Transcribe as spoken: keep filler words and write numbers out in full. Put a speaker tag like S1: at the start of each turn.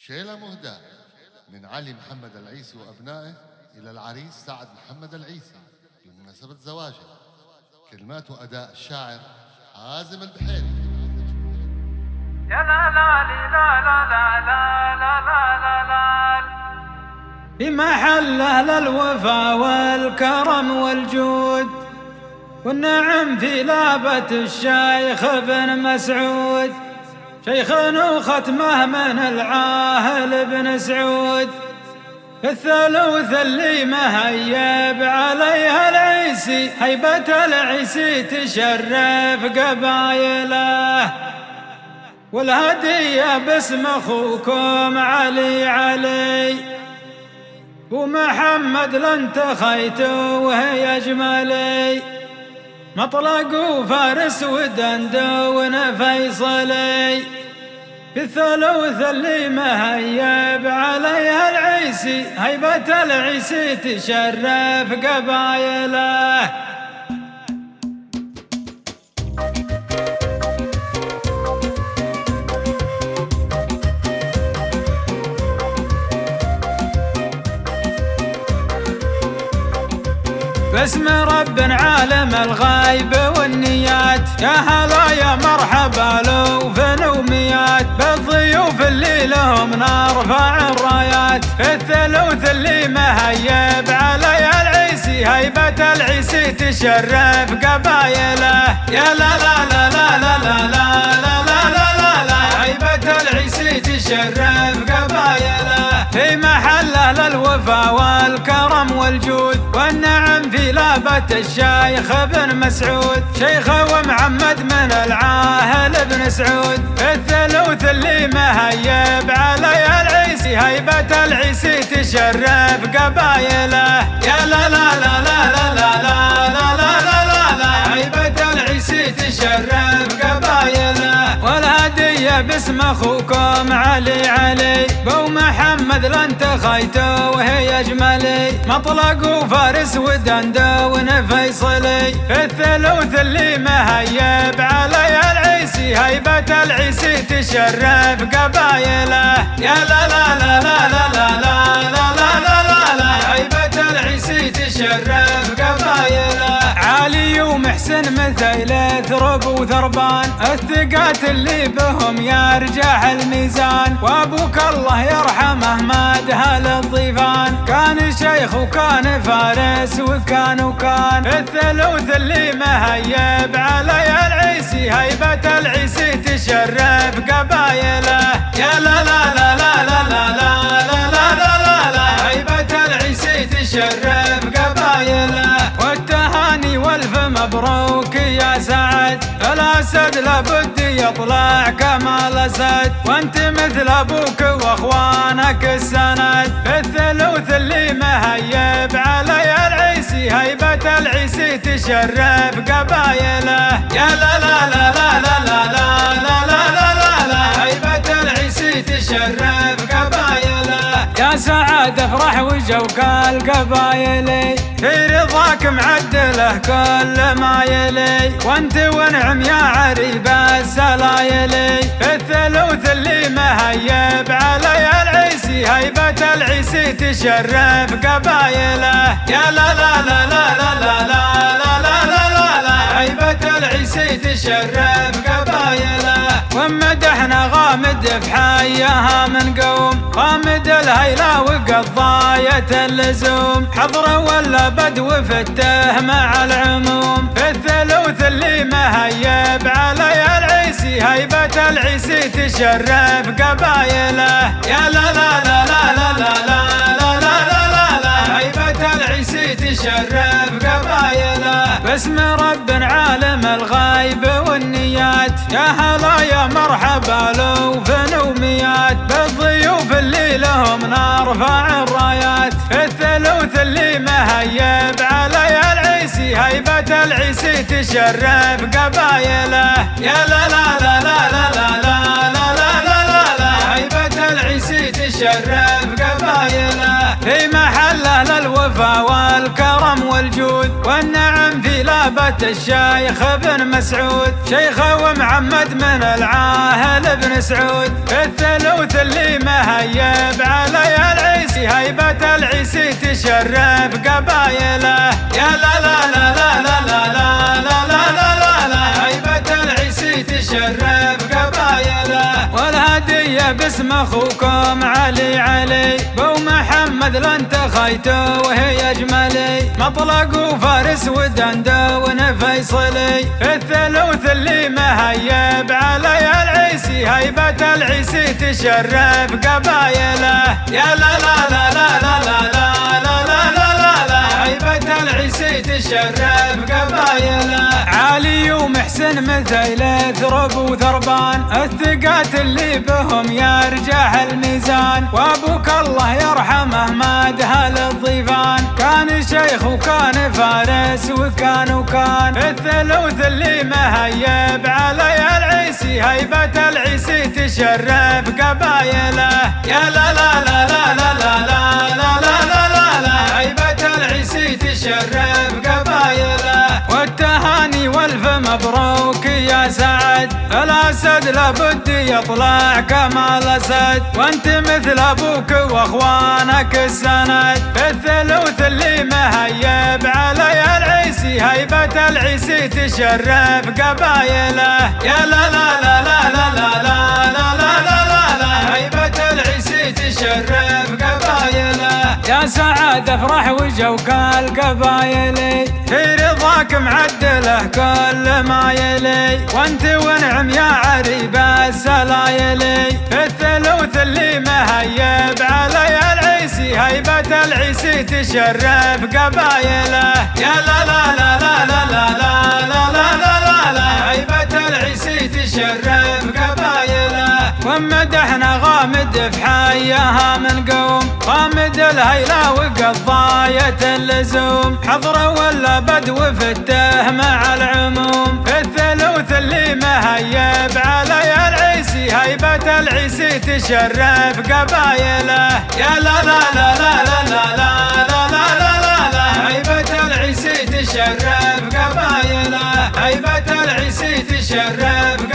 S1: شيلة مهدى من علي محمد العيسي وأبنائه إلى العريس سعد محمد العيسي بمناسبة زواجه. كلمات وأداء الشاعر حازم البحيري.
S2: يا لا لا لا لا لا لا لا لا لا في محل أهل الوفا والكرم والجود والنعم في لابة الشيخ بن مسعود، شيخ وختمه من العاهل بن سعود، الثلوث اللي مهيب عليها العيسي، هيبة العيسي تشرف قبايله، والهدية باسم أخوكم علي علي ومحمد لانتخيتوا وهي أجملي، مطلق وفارس ودندون فيصلي، في الثلوث اللي مهيب عليها العيسي، هيبة العيسي تشرف قبايله. باسم رب عالم الغيب والنيات، يا هلا يا مرحبا الوف وميات، بالضيوف اللي لهم نرفع الرايات، في الثلوث اللي مهيب عليها العيسي، هيبة العيسي تشرف قبايله. يا لا لا لا لا لا لا لا لا لا لا لا هيبة العيسي تشرف قبايله، في محل أهل الوفا والكرم والجود والنعم في لابة الشيخ بن مسعود، شيخه ومحمد من العاهل بن سعود، في الثلوث اللي مهيب عليها العيسي، هيبة العيسي تشرف قبايله. يا لا لا لا لا لا لا لا لا لا لا لا هيبة العيسي تشرف قبايله، والهدية باسم أخوكم علي علي بو محمد لانتخيتوا وهي أجملي، مطلق وفارس ودندون فيصلي، في الثلوث اللي مهيب عليها العيسي، هيبة العيسي تشرف قبايله. يا لا لا لا لا لا لا لا لا لا لا لا هيبة العيسي تشرف قبايله، علي ومحسن مثيل ثرب وثربان، الثقات اللي بهم يرجح الميزان، وابوك الله يرحمه مادها للضيفان، كان شيخ وكان فارس وكان وكان، في الثلوث اللي مهيب عليها العيسي، هيبة العيسي تشرف قبايله. يا لا لا لا لا لا لا لا لا لا لا لا هيبة العيسي تشرف قبايله، والتهاني والف مبروك يا سعد، الاسد لابد يطلع كما الاسد، وانت مثل ابوك واخوانك السند، في الثلوث اللي مهيب عليها العيسي، هيبة العيسي تشرف قبايله. يا لا لا لا لا لا لا لا لا لا لا لا هيبة العيسي تشرف قبايله، يا سعد افرح وجوك القبايلي، في رضاك معدله كل ما يلي، وانت ونعم يا عريب السلايلي، في الثلوث اللي مهيب عليها العيسي، هيبة العيسي تشرف قبايله. يا لا لا لا لا لا لا لا لا لا لا لا هيبة العيسي تشرف قبايله، ومدحنا غامد في حيها من قوم، غامد الهيلا وقضاية اللزوم، حضره ولا بدو فته مع العموم، في الثلوث اللي مهيب عليها العيسي، هيبة العيسي تشرف قبايله. يا لا لا لا لا لا لا لا لا لا لا لا هيبة العيسي تشرف قبايله، باسم رب عالم الغيب والنيات، يا هلا يا مرحبا الوف وميات، بالضيوف اللي لهم نرفع الرايات، في الثلوث اللي مهيب عليها العيسي، هيبة العيسي تشرف قبايله. يا لا لا لا لا لا لا لا لا لا لا لا هيبة العيسي تشرف قبايله، في محل أهل الوفا والكرم والجود والنعم في لابة الشيخ بن مسعود، شيخه ومحمد من العاهل بن سعود، في الثلوث اللي مهيب تشرف قبايله. يا لا لا لا لا لا لا لا لا لا لا لا هيبة العيسي تشرف قبايله. والهدية باسم اخوكم علي علي بو محمد لانت خيته وهي اجملي. مطلق وفارس ودندون فيصلي في الثلوث اللي مهيب علي العيسي. هيبة العيسي تشرف قبايله. يا لا لا لا لا لا لا لا لا لا لا لا هيبة العيسي تشرف قبايله. علي ومحسن مثيل ثرب وثربان الثقات اللي بهم يرجح الميزان. وابوك الله يرحمه مادها للضيفان كان شيخ وكان فارس وكان وكان في الثلوث اللي مهيب علي العيسي. هيبة العيسي تشرف قبايله. يا لا لا لا لا لا لا لا لا لا لا لا هيبة العيسي تشرف قبايله. والتهاني والف مبروك يا سعد الاسد لابد يطلع كما الاسد. وانت مثل ابوك واخوانك السند في الثلوث اللي مهيب علي العيسي. هيبة العيسي تشرف قبايله. يا لا لا لا لا لا لا لا لا لا لا لا هيبة العيسي تشرف قبايله. يا سعد افرح وجوك القبايلي في رضاك معدله كل ما يلي. وانت ونعم يا عريب السلايلي في الثلوث اللي مهيب علي العيسي. هيبة العيسي تشرف قبايله. يا لا لا لا لا لا لا لا لا لا لا لا هيبة العيسي تشرف قبايله. ومدحنا غامد في حيها من قوم غامد الهيلة وقضاية اللزوم. حضره ولا بدو في التهم مع العموم في الثلوث اللي مهيب علي العيسي. هيبة العيسي تشرف قبايله. يا لا لا لا لا لا لا لا لا لا لا لا هيبة العيسي تشرف قبايله. هيبة العيسي تشرف